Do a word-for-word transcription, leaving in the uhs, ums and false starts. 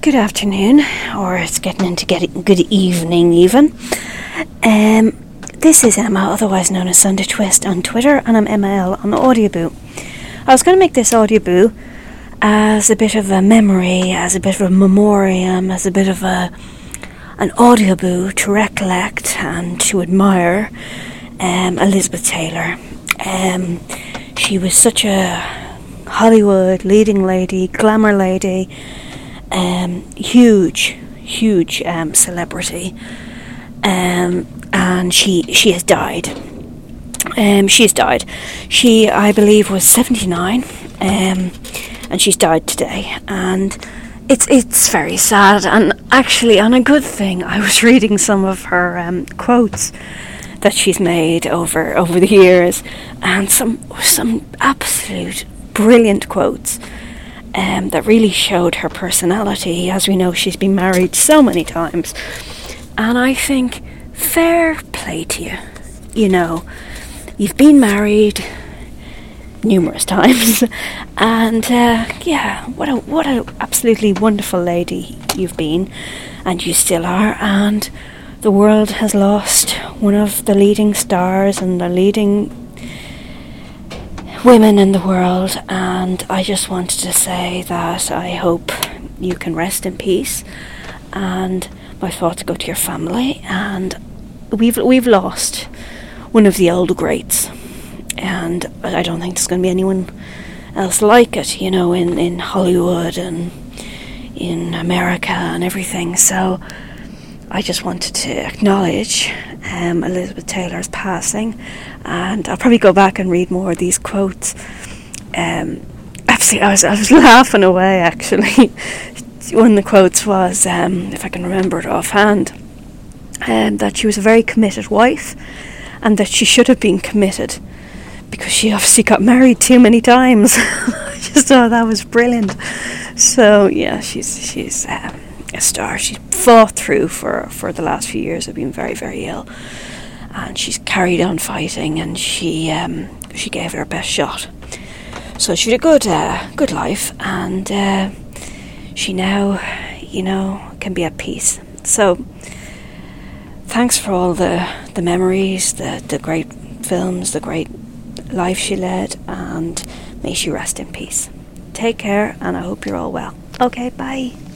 Good afternoon, or it's getting into getting good evening even. Um, this is Emma, otherwise known as Sunday Twist on Twitter, and I'm Emma L on Audioboo. I was going to make this Audioboo as a bit of a memory, as a bit of a memoriam, as a bit of a an Audioboo to recollect and to admire um, Elizabeth Taylor. Um, she was such a Hollywood leading lady, glamour lady. Um, huge, huge um, celebrity, um, and she she has died. Um, she has died. She, I believe, was seventy-nine, um, and she's died today. And it's it's very sad. And actually, on a good thing, I was reading some of her um, quotes that she's made over over the years, and some some absolute brilliant quotes. Um, that really showed her personality. As we know, she's been married so many times, and I think fair play to you. You know, you've been married numerous times, and uh, yeah, what a what a absolutely wonderful lady you've been, and you still are. And the world has lost one of the leading stars and the leading women in the world, and I just wanted to say that I hope you can rest in peace, and my thoughts go to your family. And we've we've lost one of the old greats, and I don't think there's going to be anyone else like it, you know, in, in Hollywood and in America and everything. So I just wanted to acknowledge um, Elizabeth Taylor's passing, and I'll probably go back and read more of these quotes. Um, absolutely, I was I was laughing away actually. One of the quotes was, um, if I can remember it offhand, um, that she was a very committed wife, and that she should have been committed because she obviously got married too many times. I just thought that was brilliant. So yeah, she's she's. Um, a star. She's fought through for, for the last few years of being very, very ill, and she's carried on fighting, and she um, she gave it her best shot. So she had a good uh, good life, and uh, she now, you know, can be at peace. So thanks for all the, the memories, the, the great films, the great life she led, and may she rest in peace. Take care, and I hope you're all well. Okay, bye.